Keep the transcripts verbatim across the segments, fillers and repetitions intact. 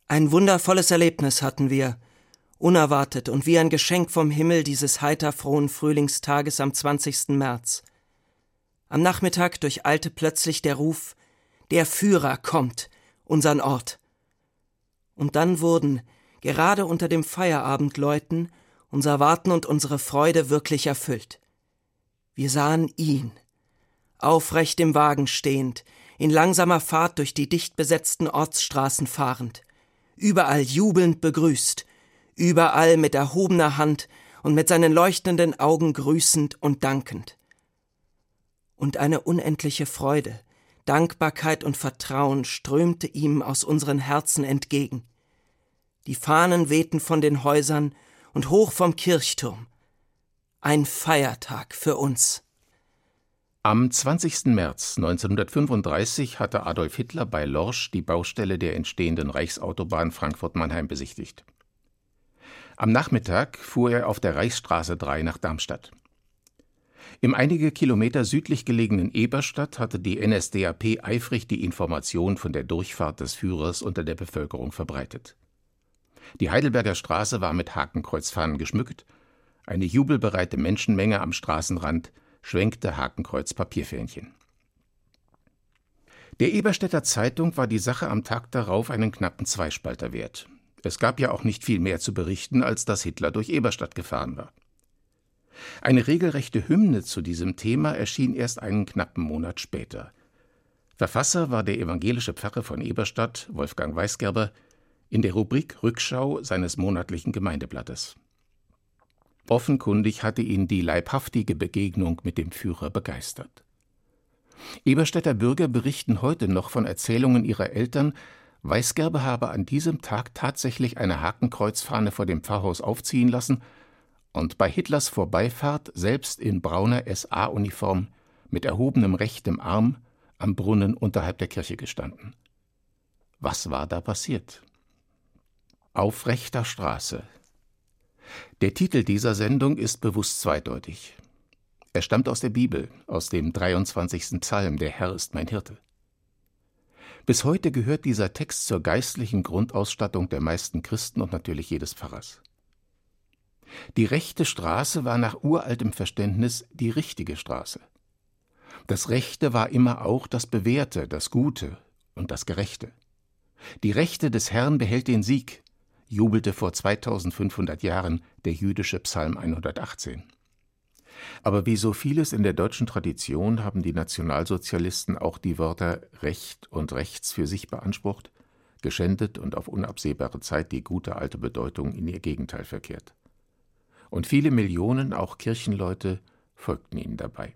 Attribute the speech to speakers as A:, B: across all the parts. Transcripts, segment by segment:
A: Ein wundervolles Erlebnis hatten wir, unerwartet und wie ein Geschenk vom Himmel dieses heiter frohen Frühlingstages am zwanzigsten März. Am Nachmittag durcheilte plötzlich der Ruf: Der Führer kommt, unseren Ort. Und dann wurden, gerade unter dem Feierabendläuten, unser Warten und unsere Freude wirklich erfüllt. Wir sahen ihn, aufrecht im Wagen stehend, in langsamer Fahrt durch die dicht besetzten Ortsstraßen fahrend, überall jubelnd begrüßt, überall mit erhobener Hand und mit seinen leuchtenden Augen grüßend und dankend. Und eine unendliche Freude, Dankbarkeit und Vertrauen strömte ihm aus unseren Herzen entgegen. Die Fahnen wehten von den Häusern und hoch vom Kirchturm. Ein Feiertag für uns.
B: Am zwanzigsten März neunzehnhundertfünfunddreißig hatte Adolf Hitler bei Lorsch die Baustelle der entstehenden Reichsautobahn Frankfurt-Mannheim besichtigt. Am Nachmittag fuhr er auf der Reichsstraße drei nach Darmstadt. Im einige Kilometer südlich gelegenen Eberstadt hatte die N S D A P eifrig die Information von der Durchfahrt des Führers unter der Bevölkerung verbreitet. Die Heidelberger Straße war mit Hakenkreuzfahnen geschmückt, eine jubelbereite Menschenmenge am Straßenrand schwenkte Hakenkreuz-Papierfähnchen. Der Eberstädter Zeitung war die Sache am Tag darauf einen knappen Zweispalter wert. Es gab ja auch nicht viel mehr zu berichten, als dass Hitler durch Eberstadt gefahren war. Eine regelrechte Hymne zu diesem Thema erschien erst einen knappen Monat später. Verfasser war der evangelische Pfarrer von Eberstadt, Wolfgang Weisgerber, in der Rubrik Rückschau seines monatlichen Gemeindeblattes. Offenkundig hatte ihn die leibhaftige Begegnung mit dem Führer begeistert. Eberstädter Bürger berichten heute noch von Erzählungen ihrer Eltern, Weisgerber habe an diesem Tag tatsächlich eine Hakenkreuzfahne vor dem Pfarrhaus aufziehen lassen und bei Hitlers Vorbeifahrt selbst in brauner S A-Uniform mit erhobenem rechtem Arm am Brunnen unterhalb der Kirche gestanden. Was war da passiert? Auf rechter Straße. Der Titel dieser Sendung ist bewusst zweideutig. Er stammt aus der Bibel, aus dem dreiundzwanzigsten Psalm, der Herr ist mein Hirte. Bis heute gehört dieser Text zur geistlichen Grundausstattung der meisten Christen und natürlich jedes Pfarrers. Die rechte Straße war nach uraltem Verständnis die richtige Straße. Das Rechte war immer auch das Bewährte, das Gute und das Gerechte. Die Rechte des Herrn behält den Sieg, jubelte vor zweitausendfünfhundert Jahren der jüdische Psalm hundertachtzehn. Aber wie so vieles in der deutschen Tradition haben die Nationalsozialisten auch die Wörter Recht und Rechts für sich beansprucht, geschändet und auf unabsehbare Zeit die gute alte Bedeutung in ihr Gegenteil verkehrt. Und viele Millionen, auch Kirchenleute, folgten ihnen dabei.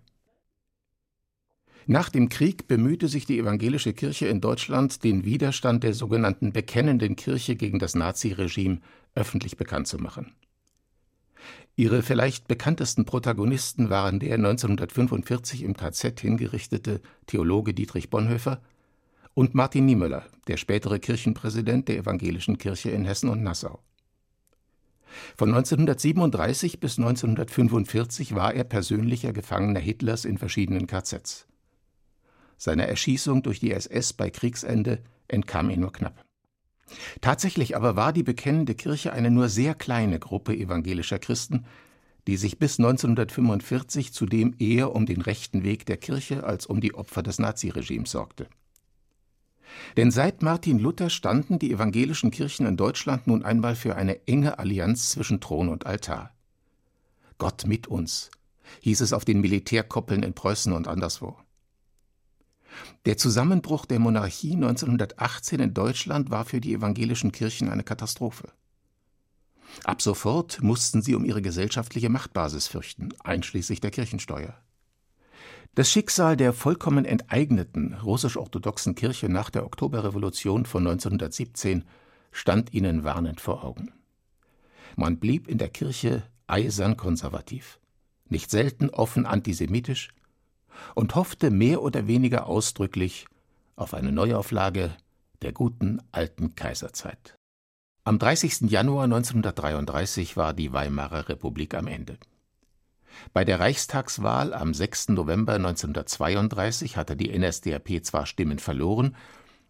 B: Nach dem Krieg bemühte sich die evangelische Kirche in Deutschland, den Widerstand der sogenannten Bekennenden Kirche gegen das Naziregime öffentlich bekannt zu machen. Ihre vielleicht bekanntesten Protagonisten waren der neunzehnhundertfünfundvierzig im K Z hingerichtete Theologe Dietrich Bonhoeffer und Martin Niemöller, der spätere Kirchenpräsident der evangelischen Kirche in Hessen und Nassau. Von neunzehnhundertsiebenunddreißig bis neunzehnhundertfünfundvierzig war er persönlicher Gefangener Hitlers in verschiedenen K Zs. Seiner Erschießung durch die S S bei Kriegsende entkam er nur knapp. Tatsächlich aber war die bekennende Kirche eine nur sehr kleine Gruppe evangelischer Christen, die sich bis neunzehnhundertfünfundvierzig zudem eher um den rechten Weg der Kirche als um die Opfer des Naziregimes sorgte. Denn seit Martin Luther standen die evangelischen Kirchen in Deutschland nun einmal für eine enge Allianz zwischen Thron und Altar. Gott mit uns, hieß es auf den Militärkoppeln in Preußen und anderswo. Der Zusammenbruch der Monarchie neunzehnhundertachtzehn in Deutschland war für die evangelischen Kirchen eine Katastrophe. Ab sofort mussten sie um ihre gesellschaftliche Machtbasis fürchten, einschließlich der Kirchensteuer. Das Schicksal der vollkommen enteigneten russisch-orthodoxen Kirche nach der Oktoberrevolution von neunzehnhundertsiebzehn stand ihnen warnend vor Augen. Man blieb in der Kirche eisern konservativ, nicht selten offen antisemitisch und hoffte mehr oder weniger ausdrücklich auf eine Neuauflage der guten alten Kaiserzeit. Am dreißigsten Januar neunzehnhundertdreiunddreißig war die Weimarer Republik am Ende. Bei der Reichstagswahl am sechsten November neunzehnhundertzweiunddreißig hatte die N S D A P zwar Stimmen verloren,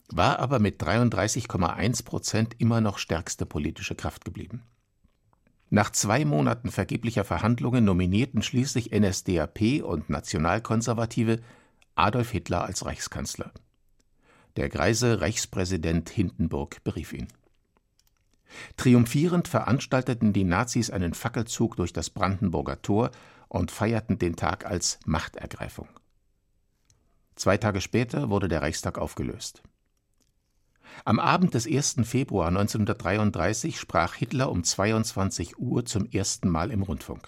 B: war aber mit dreiunddreißig Komma eins Prozent immer noch stärkste politische Kraft geblieben. Nach zwei Monaten vergeblicher Verhandlungen nominierten schließlich N S D A P und Nationalkonservative Adolf Hitler als Reichskanzler. Der greise Reichspräsident Hindenburg berief ihn. Triumphierend veranstalteten die Nazis einen Fackelzug durch das Brandenburger Tor und feierten den Tag als Machtergreifung. Zwei Tage später wurde der Reichstag aufgelöst. Am Abend des ersten Februar neunzehnhundertdreiunddreißig sprach Hitler um zweiundzwanzig Uhr zum ersten Mal im Rundfunk.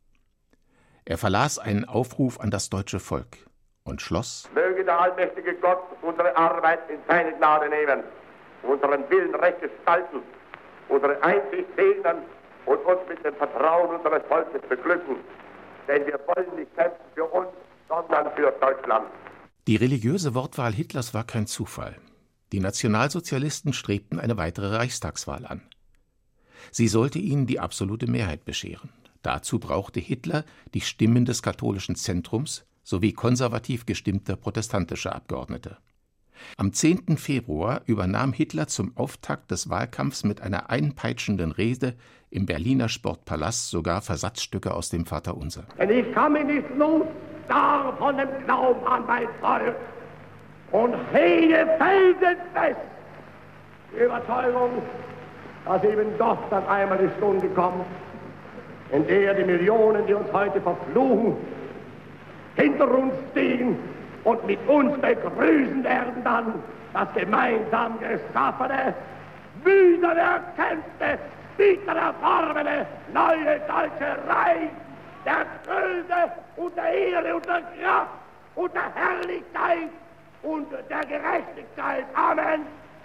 B: Er verlas einen Aufruf an das deutsche Volk und schloss:
C: Möge der allmächtige Gott unsere Arbeit in seine Gnade nehmen, unseren Willen recht gestalten, unsere Einsicht segnen und uns mit dem Vertrauen unseres Volkes beglücken. Denn wir wollen nicht kämpfen für uns, sondern für Deutschland.
B: Die religiöse Wortwahl Hitlers war kein Zufall. Die Nationalsozialisten strebten eine weitere Reichstagswahl an. Sie sollte ihnen die absolute Mehrheit bescheren. Dazu brauchte Hitler die Stimmen des katholischen Zentrums sowie konservativ gestimmter protestantischer Abgeordneter. Am zehnten Februar übernahm Hitler zum Auftakt des Wahlkampfs mit einer einpeitschenden Rede im Berliner Sportpalast sogar Versatzstücke aus dem Vaterunser.
C: Denn ich kann mich nicht losstarren von dem Glauben an mein Volk und hege felsenfest die Überzeugung, dass eben doch dann einmal die Stunde kommt, in der die Millionen, die uns heute verfluchen, hinter uns stehen und mit uns begrüßen werden dann das gemeinsam geschaffene, mühsam erkämpfte, bitter erworbene neue deutsche Reich der Größe und der Ehre und der Kraft und der Herrlichkeit und der Gerechtigkeit. Amen.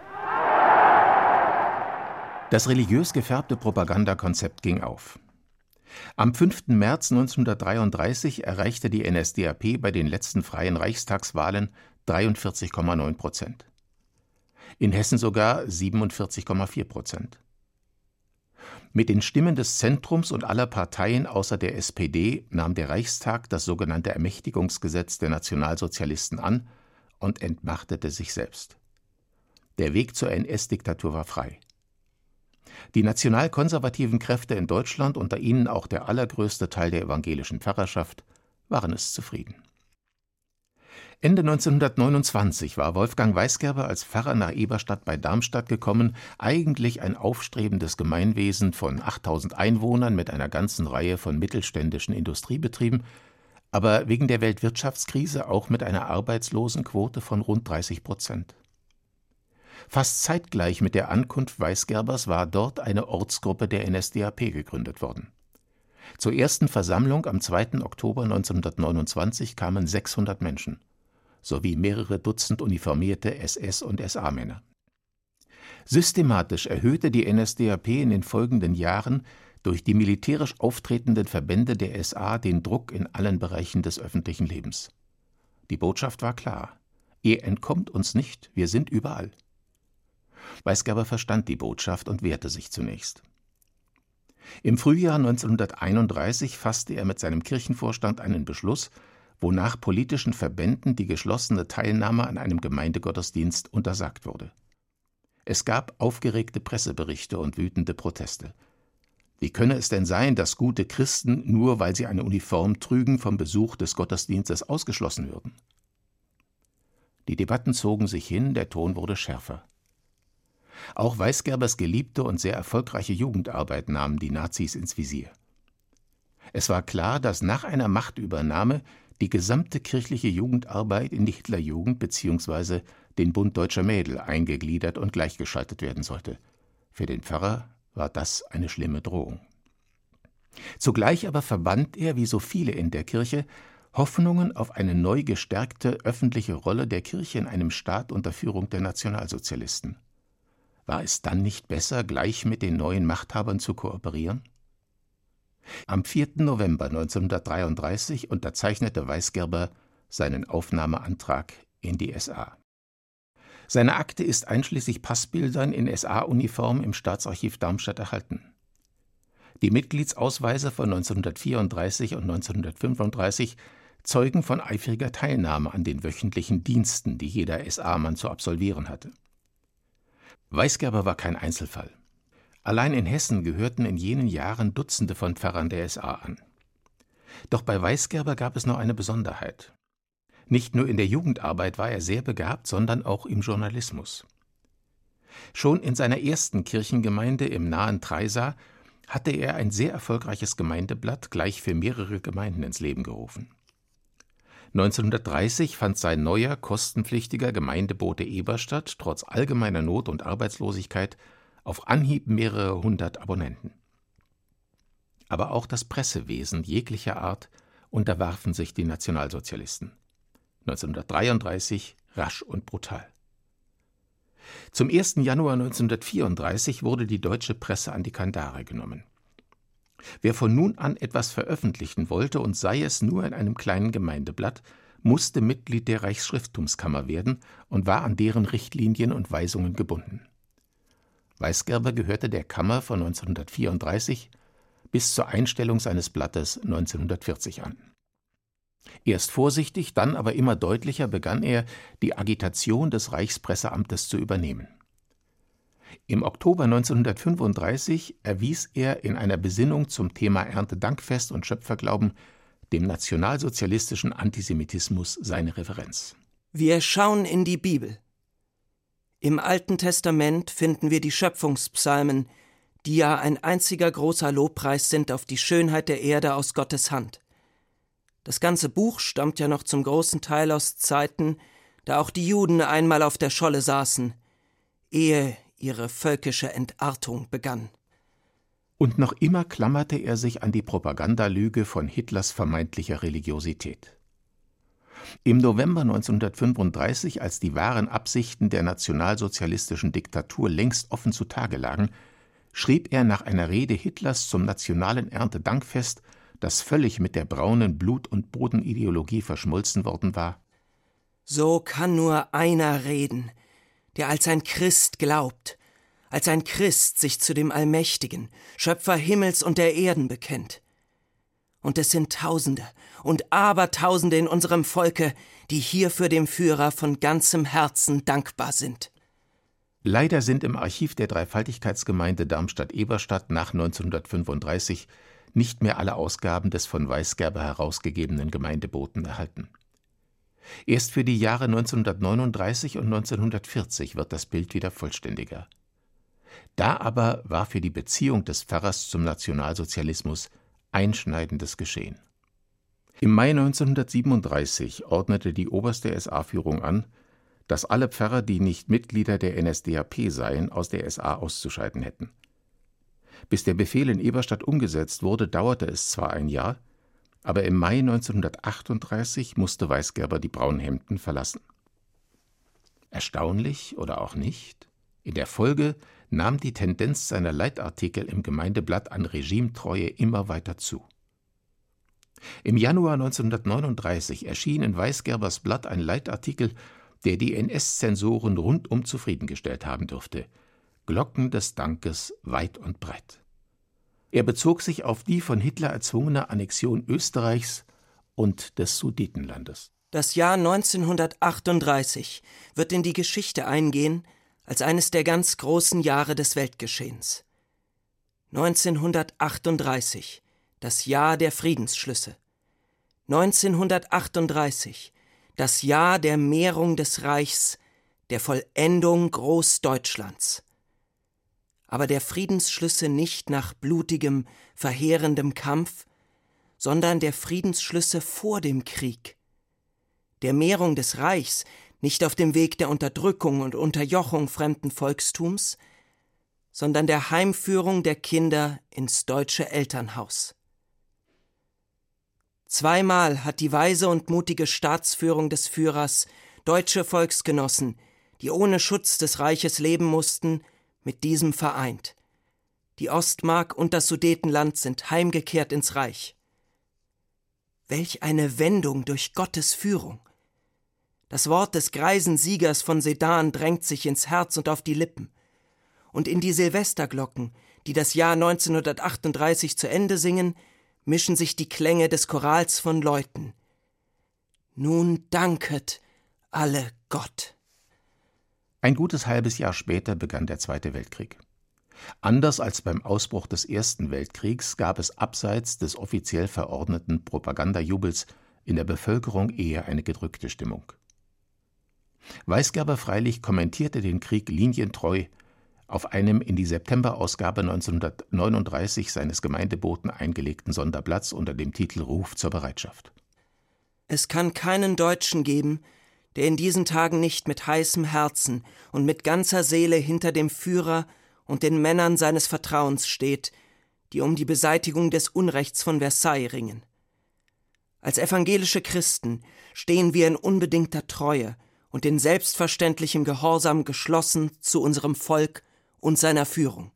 B: Das religiös gefärbte Propagandakonzept ging auf. Am fünften März neunzehnhundertdreiunddreißig erreichte die N S D A P bei den letzten freien Reichstagswahlen dreiundvierzig Komma neun Prozent. In Hessen sogar siebenundvierzig Komma vier Prozent. Mit den Stimmen des Zentrums und aller Parteien außer der S P D nahm der Reichstag das sogenannte Ermächtigungsgesetz der Nationalsozialisten an und entmachtete sich selbst. Der Weg zur N S-Diktatur war frei. Die nationalkonservativen Kräfte in Deutschland, unter ihnen auch der allergrößte Teil der evangelischen Pfarrerschaft, waren es zufrieden. Ende neunzehnhundertneunundzwanzig war Wolfgang Weisgerber als Pfarrer nach Eberstadt bei Darmstadt gekommen, eigentlich ein aufstrebendes Gemeinwesen von achttausend Einwohnern mit einer ganzen Reihe von mittelständischen Industriebetrieben, aber wegen der Weltwirtschaftskrise auch mit einer Arbeitslosenquote von rund dreißig Prozent. Fast zeitgleich mit der Ankunft Weisgerbers war dort eine Ortsgruppe der N S D A P gegründet worden. Zur ersten Versammlung am zweiten Oktober neunzehnhundertneunundzwanzig kamen sechshundert Menschen, sowie mehrere Dutzend uniformierte S S- und S A-Männer. Systematisch erhöhte die N S D A P in den folgenden Jahren durch die militärisch auftretenden Verbände der S A den Druck in allen Bereichen des öffentlichen Lebens. Die Botschaft war klar: Ihr entkommt uns nicht, wir sind überall. Weisgerber verstand die Botschaft und wehrte sich zunächst. Im Frühjahr neunzehnhunderteinunddreißig fasste er mit seinem Kirchenvorstand einen Beschluss, wonach politischen Verbänden die geschlossene Teilnahme an einem Gemeindegottesdienst untersagt wurde. Es gab aufgeregte Presseberichte und wütende Proteste. Wie könne es denn sein, dass gute Christen, nur weil sie eine Uniform trügen, vom Besuch des Gottesdienstes ausgeschlossen würden? Die Debatten zogen sich hin, der Ton wurde schärfer. Auch Weisgerbers geliebte und sehr erfolgreiche Jugendarbeit nahmen die Nazis ins Visier. Es war klar, dass nach einer Machtübernahme die gesamte kirchliche Jugendarbeit in die Hitlerjugend bzw. den Bund Deutscher Mädel eingegliedert und gleichgeschaltet werden sollte. Für den Pfarrer war das eine schlimme Drohung. Zugleich aber verband er, wie so viele in der Kirche, Hoffnungen auf eine neu gestärkte öffentliche Rolle der Kirche in einem Staat unter Führung der Nationalsozialisten. War es dann nicht besser, gleich mit den neuen Machthabern zu kooperieren? Am vierten November neunzehnhundertdreiunddreißig unterzeichnete Weisgerber seinen Aufnahmeantrag in die S A. Seine Akte ist einschließlich Passbildern in S A-Uniform im Staatsarchiv Darmstadt erhalten. Die Mitgliedsausweise von neunzehnhundertvierunddreißig und neunzehnhundertfünfunddreißig zeugen von eifriger Teilnahme an den wöchentlichen Diensten, die jeder S A-Mann zu absolvieren hatte. Weisgerber war kein Einzelfall. Allein in Hessen gehörten in jenen Jahren Dutzende von Pfarrern der S A an. Doch bei Weisgerber gab es noch eine Besonderheit. Nicht nur in der Jugendarbeit war er sehr begabt, sondern auch im Journalismus. Schon in seiner ersten Kirchengemeinde im nahen Treisa hatte er ein sehr erfolgreiches Gemeindeblatt gleich für mehrere Gemeinden ins Leben gerufen. neunzehnhundertdreißig fand sein neuer, kostenpflichtiger Gemeindebote Eberstadt trotz allgemeiner Not und Arbeitslosigkeit auf Anhieb mehrere hundert Abonnenten. Aber auch das Pressewesen jeglicher Art unterwarfen sich die Nationalsozialisten. neunzehnhundertdreiunddreißig rasch und brutal. Zum ersten Januar neunzehnhundertvierunddreißig wurde die deutsche Presse an die Kandare genommen. Wer von nun an etwas veröffentlichen wollte und sei es nur in einem kleinen Gemeindeblatt, musste Mitglied der Reichsschrifttumskammer werden und war an deren Richtlinien und Weisungen gebunden. Weisgerber gehörte der Kammer von neunzehnhundertvierunddreißig bis zur Einstellung seines Blattes neunzehnhundertvierzig an. Erst vorsichtig, dann aber immer deutlicher begann er, die Agitation des Reichspresseamtes zu übernehmen. Im Oktober neunzehnhundertfünfunddreißig erwies er in einer Besinnung zum Thema Erntedankfest und Schöpferglauben dem nationalsozialistischen Antisemitismus seine Reverenz.
A: Wir schauen in die Bibel. Im Alten Testament finden wir die Schöpfungspsalmen, die ja ein einziger großer Lobpreis sind auf die Schönheit der Erde aus Gottes Hand. Das ganze Buch stammt ja noch zum großen Teil aus Zeiten, da auch die Juden einmal auf der Scholle saßen, ehe ihre völkische Entartung begann.
B: Und noch immer klammerte er sich an die Propagandalüge von Hitlers vermeintlicher Religiosität. Im November neunzehnhundertfünfunddreißig, als die wahren Absichten der nationalsozialistischen Diktatur längst offen zutage lagen, schrieb er nach einer Rede Hitlers zum nationalen Erntedankfest, das völlig mit der braunen Blut- und Bodenideologie verschmolzen worden war:
A: So kann nur einer reden, der als ein Christ glaubt, als ein Christ sich zu dem Allmächtigen, Schöpfer Himmels und der Erden bekennt. Und es sind Tausende und Abertausende in unserem Volke, die hierfür dem Führer von ganzem Herzen dankbar sind.
B: Leider sind im Archiv der Dreifaltigkeitsgemeinde Darmstadt-Eberstadt nach neunzehnhundertfünfunddreißig nicht mehr alle Ausgaben des von Weisgerber herausgegebenen Gemeindeboten erhalten. Erst für die Jahre neunzehnhundertneununddreißig und neunzehnhundertvierzig wird das Bild wieder vollständiger. Da aber war für die Beziehung des Pfarrers zum Nationalsozialismus Einschneidendes geschehen. Im Mai neunzehnhundertsiebenunddreißig ordnete die oberste S A-Führung an, dass alle Pfarrer, die nicht Mitglieder der N S D A P seien, aus der S A auszuscheiden hätten. Bis der Befehl in Eberstadt umgesetzt wurde, dauerte es zwar ein Jahr, aber im Mai neunzehnhundertachtunddreißig musste Weisgerber die Braunhemden verlassen. Erstaunlich oder auch nicht, in der Folge nahm die Tendenz seiner Leitartikel im Gemeindeblatt an Regimetreue immer weiter zu. Im Januar neunzehnhundertneununddreißig erschien in Weisgerbers Blatt ein Leitartikel, der die N S-Zensoren rundum zufriedengestellt haben dürfte: Glocken des Dankes weit und breit. Er bezog sich auf die von Hitler erzwungene Annexion Österreichs und des Sudetenlandes.
A: Das Jahr neunzehnhundertachtunddreißig wird in die Geschichte eingehen als eines der ganz großen Jahre des Weltgeschehens. neunzehnhundertachtunddreißig, das Jahr der Friedensschlüsse. neunzehnhundertachtunddreißig, das Jahr der Mehrung des Reichs, der Vollendung Großdeutschlands. Aber der Friedensschlüsse nicht nach blutigem, verheerendem Kampf, sondern der Friedensschlüsse vor dem Krieg. Der Mehrung des Reichs nicht auf dem Weg der Unterdrückung und Unterjochung fremden Volkstums, sondern der Heimführung der Kinder ins deutsche Elternhaus. Zweimal hat die weise und mutige Staatsführung des Führers deutsche Volksgenossen, die ohne Schutz des Reiches leben mussten, mit diesem vereint. Die Ostmark und das Sudetenland sind heimgekehrt ins Reich. Welch eine Wendung durch Gottes Führung! Das Wort des greisen Siegers von Sedan drängt sich ins Herz und auf die Lippen. Und in die Silvesterglocken, die das Jahr neunzehnhundertachtunddreißig zu Ende singen, mischen sich die Klänge des Chorals von Leuten. Nun danket alle Gott.
B: Ein gutes halbes Jahr später begann der Zweite Weltkrieg. Anders als beim Ausbruch des Ersten Weltkriegs gab es abseits des offiziell verordneten Propagandajubels in der Bevölkerung eher eine gedrückte Stimmung. Weisgerber freilich kommentierte den Krieg linientreu auf einem in die Septemberausgabe neunzehnhundertneununddreißig seines Gemeindeboten eingelegten Sonderblatts unter dem Titel »Ruf zur Bereitschaft«.
A: Es kann keinen Deutschen geben, der in diesen Tagen nicht mit heißem Herzen und mit ganzer Seele hinter dem Führer und den Männern seines Vertrauens steht, die um die Beseitigung des Unrechts von Versailles ringen. Als evangelische Christen stehen wir in unbedingter Treue und in selbstverständlichem Gehorsam geschlossen zu unserem Volk und seiner Führung.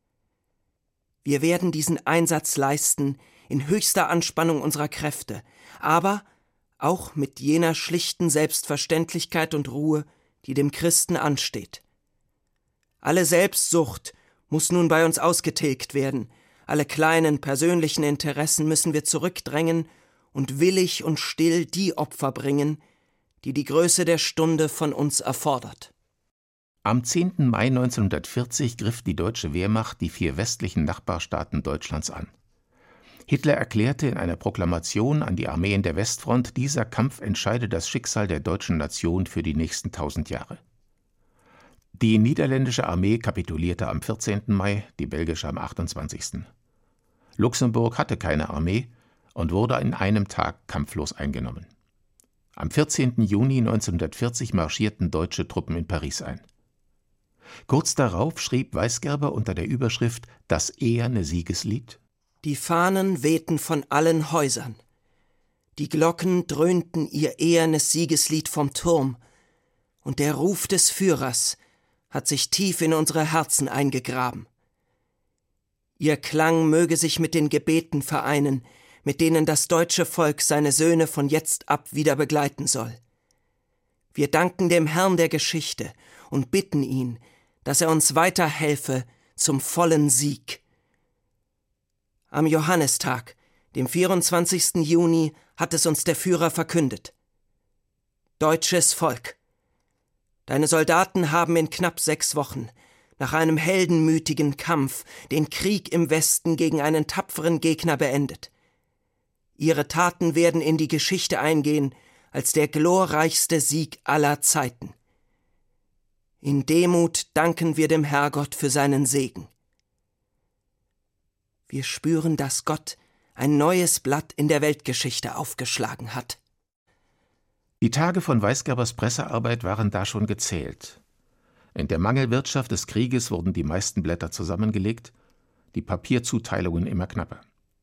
A: Wir werden diesen Einsatz leisten in höchster Anspannung unserer Kräfte, aber auch mit jener schlichten Selbstverständlichkeit und Ruhe, die dem Christen ansteht. Alle Selbstsucht muss nun bei uns ausgetilgt werden, alle kleinen persönlichen Interessen müssen wir zurückdrängen und willig und still die Opfer bringen, die die Größe der Stunde von uns erfordert.
B: Am zehnten Mai neunzehnhundertvierzig griff die deutsche Wehrmacht die vier westlichen Nachbarstaaten Deutschlands an. Hitler erklärte in einer Proklamation an die Armeen der Westfront, dieser Kampf entscheide das Schicksal der deutschen Nation für die nächsten tausend Jahre. Die niederländische Armee kapitulierte am vierzehnten Mai, die belgische am achtundzwanzigsten Luxemburg hatte keine Armee und wurde in einem Tag kampflos eingenommen. Am vierzehnten Juni neunzehnhundertvierzig marschierten deutsche Truppen in Paris ein. Kurz darauf schrieb Weisgerber unter der Überschrift »Das eherne Siegeslied«:
A: Die Fahnen wehten von allen Häusern. Die Glocken dröhnten ihr ehernes Siegeslied vom Turm, und der Ruf des Führers hat sich tief in unsere Herzen eingegraben. Ihr Klang möge sich mit den Gebeten vereinen, mit denen das deutsche Volk seine Söhne von jetzt ab wieder begleiten soll. Wir danken dem Herrn der Geschichte und bitten ihn, dass er uns weiterhelfe zum vollen Sieg. Am Johannistag, dem vierundzwanzigsten Juni, hat es uns der Führer verkündet. Deutsches Volk, deine Soldaten haben in knapp sechs Wochen, nach einem heldenmütigen Kampf, den Krieg im Westen gegen einen tapferen Gegner beendet. Ihre Taten werden in die Geschichte eingehen als der glorreichste Sieg aller Zeiten. In Demut danken wir dem Herrgott für seinen Segen. Wir spüren, dass Gott ein neues Blatt in der Weltgeschichte aufgeschlagen hat.
B: Die Tage von Weisgerbers Pressearbeit waren da schon gezählt. In der Mangelwirtschaft des Krieges wurden die meisten Blätter zusammengelegt, die Papierzuteilungen immer knapper.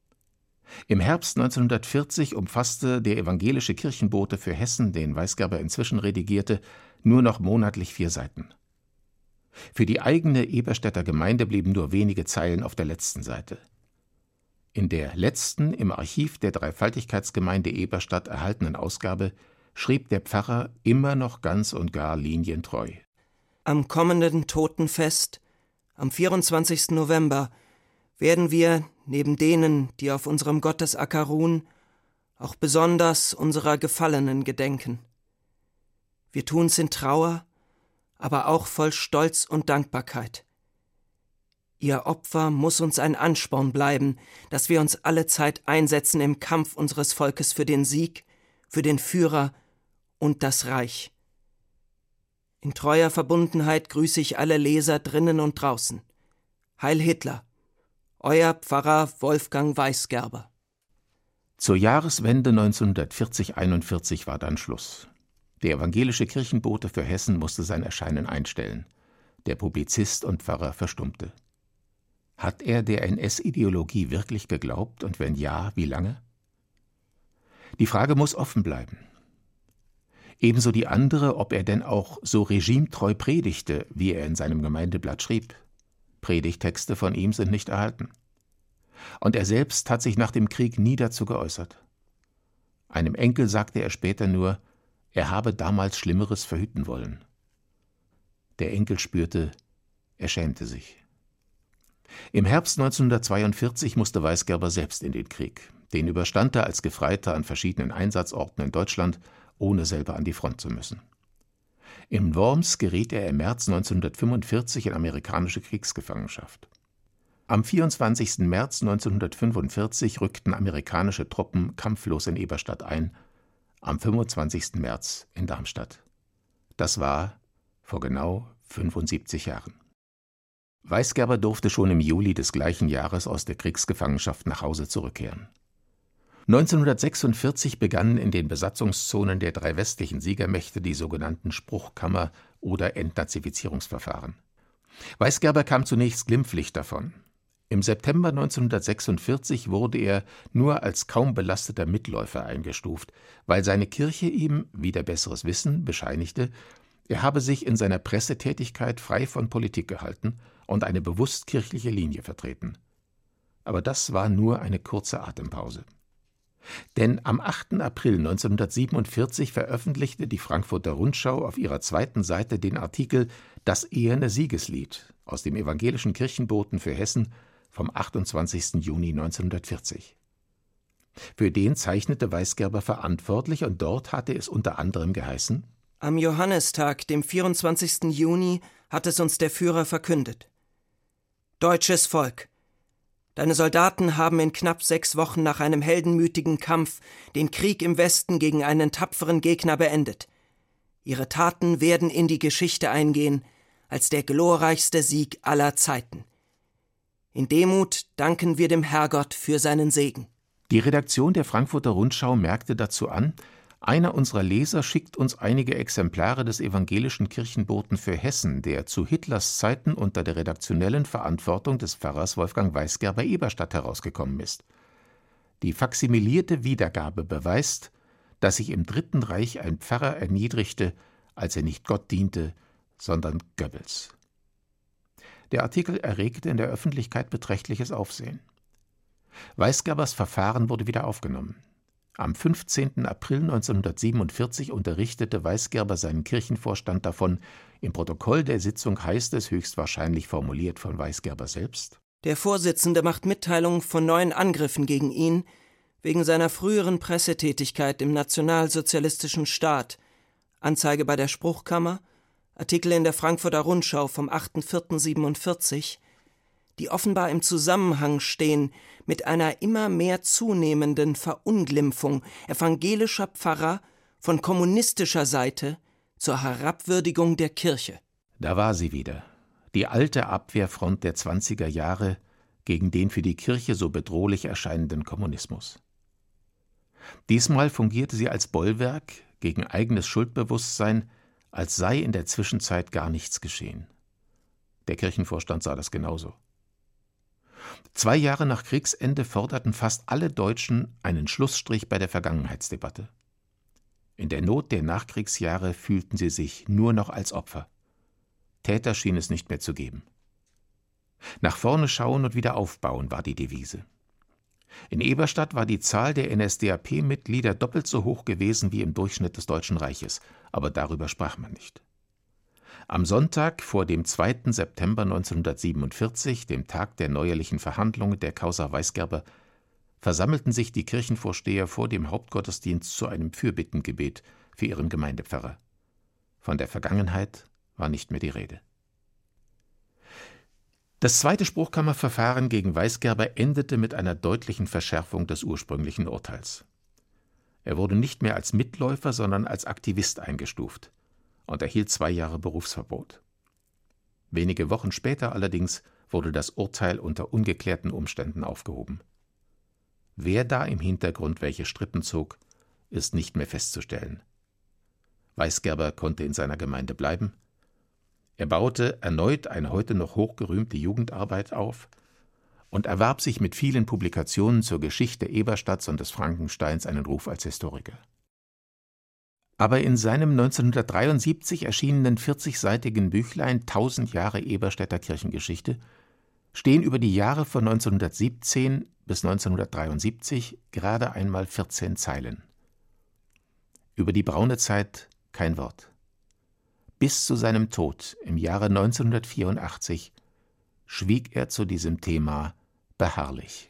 B: Im Herbst neunzehnhundertvierzig umfasste der evangelische Kirchenbote für Hessen, den Weisgerber inzwischen redigierte, nur noch monatlich vier Seiten. Für die eigene Eberstädter Gemeinde blieben nur wenige Zeilen auf der letzten Seite. In der letzten im Archiv der Dreifaltigkeitsgemeinde Eberstadt erhaltenen Ausgabe schrieb der Pfarrer immer noch ganz und gar linientreu:
A: Am kommenden Totenfest, am vierundzwanzigsten November, werden wir, neben denen, die auf unserem Gottesacker ruhen, auch besonders unserer Gefallenen gedenken. Wir tun's in Trauer, aber auch voll Stolz und Dankbarkeit. Ihr Opfer muss uns ein Ansporn bleiben, dass wir uns allezeit einsetzen im Kampf unseres Volkes für den Sieg, für den Führer und das Reich. In treuer Verbundenheit grüße ich alle Leser drinnen und draußen. Heil Hitler! Euer Pfarrer Wolfgang Weisgerber.
B: Zur Jahreswende neunzehnhundertvierzig einundvierzig war dann Schluss. Der evangelische Kirchenbote für Hessen musste sein Erscheinen einstellen. Der Publizist und Pfarrer verstummte. Hat er der N S-Ideologie wirklich geglaubt, und wenn ja, wie lange? Die Frage muss offen bleiben. Ebenso die andere, ob er denn auch so regimetreu predigte, wie er in seinem Gemeindeblatt schrieb. Predigtexte von ihm sind nicht erhalten. Und er selbst hat sich nach dem Krieg nie dazu geäußert. Einem Enkel sagte er später nur, er habe damals Schlimmeres verhüten wollen. Der Enkel spürte, er schämte sich. Im Herbst neunzehnhundertzweiundvierzig musste Weisgerber selbst in den Krieg. Den überstand er als Gefreiter an verschiedenen Einsatzorten in Deutschland, ohne selber an die Front zu müssen. In Worms geriet er im März neunzehnhundertfünfundvierzig in amerikanische Kriegsgefangenschaft. Am vierundzwanzigsten März neunzehnhundertfünfundvierzig rückten amerikanische Truppen kampflos in Eberstadt ein, am fünfundzwanzigsten März in Darmstadt. Das war vor genau fünfundsiebzig Jahren. Weisgerber durfte schon im Juli des gleichen Jahres aus der Kriegsgefangenschaft nach Hause zurückkehren. neunzehnhundertsechsundvierzig begannen in den Besatzungszonen der drei westlichen Siegermächte die sogenannten Spruchkammer- oder Entnazifizierungsverfahren. Weisgerber kam zunächst glimpflich davon. Im September neunzehnhundertsechsundvierzig wurde er nur als kaum belasteter Mitläufer eingestuft, weil seine Kirche ihm, wider besseres Wissen, bescheinigte, er habe sich in seiner Pressetätigkeit frei von Politik gehalten und eine bewusst kirchliche Linie vertreten. Aber das war nur eine kurze Atempause. Denn am achten April neunzehnhundertsiebenundvierzig veröffentlichte die Frankfurter Rundschau auf ihrer zweiten Seite den Artikel »Das eherne Siegeslied« aus dem Evangelischen Kirchenboten für Hessen vom achtundzwanzigsten Juni neunzehnhundertvierzig. Für den zeichnete Weisgerber verantwortlich und dort hatte es unter anderem geheißen:
A: Am Johannistag, dem vierundzwanzigsten Juni, hat es uns der Führer verkündet. Deutsches Volk, deine Soldaten haben in knapp sechs Wochen nach einem heldenmütigen Kampf den Krieg im Westen gegen einen tapferen Gegner beendet. Ihre Taten werden in die Geschichte eingehen als der glorreichste Sieg aller Zeiten. In Demut danken wir dem Herrgott für seinen Segen.
B: Die Redaktion der Frankfurter Rundschau merkte dazu an, einer unserer Leser schickt uns einige Exemplare des Evangelischen Kirchenboten für Hessen, der zu Hitlers Zeiten unter der redaktionellen Verantwortung des Pfarrers Wolfgang Weisgerber Eberstadt herausgekommen ist. Die faksimilierte Wiedergabe beweist, dass sich im Dritten Reich ein Pfarrer erniedrigte, als er nicht Gott diente, sondern Goebbels. Der Artikel erregte in der Öffentlichkeit beträchtliches Aufsehen. Weisgerbers Verfahren wurde wieder aufgenommen. Am fünfzehnten April neunzehnhundertsiebenundvierzig unterrichtete Weisgerber seinen Kirchenvorstand davon. Im Protokoll der Sitzung heißt es, höchstwahrscheinlich formuliert von Weisgerber selbst:
A: Der Vorsitzende macht Mitteilung von neuen Angriffen gegen ihn wegen seiner früheren Pressetätigkeit im nationalsozialistischen Staat. Anzeige bei der Spruchkammer, Artikel in der Frankfurter Rundschau vom achten vierten siebenundvierzig, die offenbar im Zusammenhang stehen mit einer immer mehr zunehmenden Verunglimpfung evangelischer Pfarrer von kommunistischer Seite zur Herabwürdigung der Kirche.
B: Da war sie wieder, die alte Abwehrfront der zwanziger Jahre gegen den für die Kirche so bedrohlich erscheinenden Kommunismus. Diesmal fungierte sie als Bollwerk gegen eigenes Schuldbewusstsein, als sei in der Zwischenzeit gar nichts geschehen. Der Kirchenvorstand sah das genauso. Zwei Jahre nach Kriegsende forderten fast alle Deutschen einen Schlussstrich bei der Vergangenheitsdebatte. In der Not der Nachkriegsjahre fühlten sie sich nur noch als Opfer. Täter schien es nicht mehr zu geben. Nach vorne schauen und wieder aufbauen war die Devise. In Eberstadt war die Zahl der N S D A P-Mitglieder doppelt so hoch gewesen wie im Durchschnitt des Deutschen Reiches, aber darüber sprach man nicht. Am Sonntag vor dem zweiten September neunzehnhundertsiebenundvierzig, dem Tag der neuerlichen Verhandlungen der Causa Weisgerber, versammelten sich die Kirchenvorsteher vor dem Hauptgottesdienst zu einem Fürbittengebet für ihren Gemeindepfarrer. Von der Vergangenheit war nicht mehr die Rede. Das zweite Spruchkammerverfahren gegen Weisgerber endete mit einer deutlichen Verschärfung des ursprünglichen Urteils. Er wurde nicht mehr als Mitläufer, sondern als Aktivist eingestuft und erhielt zwei Jahre Berufsverbot. Wenige Wochen später allerdings wurde das Urteil unter ungeklärten Umständen aufgehoben. Wer da im Hintergrund welche Strippen zog, ist nicht mehr festzustellen. Weisgerber konnte in seiner Gemeinde bleiben. Er baute erneut eine heute noch hochgerühmte Jugendarbeit auf und erwarb sich mit vielen Publikationen zur Geschichte Eberstadts und des Frankensteins einen Ruf als Historiker. Aber in seinem neunzehnhundertdreiundsiebzig erschienenen vierzigseitigen Büchlein »Tausend Jahre Eberstädter Kirchengeschichte« stehen über die Jahre von neunzehnhundertsiebzehn bis neunzehnhundertdreiundsiebzig gerade einmal vierzehn Zeilen. Über die braune Zeit kein Wort. Bis zu seinem Tod im Jahre neunzehnhundertvierundachtzig schwieg er zu diesem Thema beharrlich.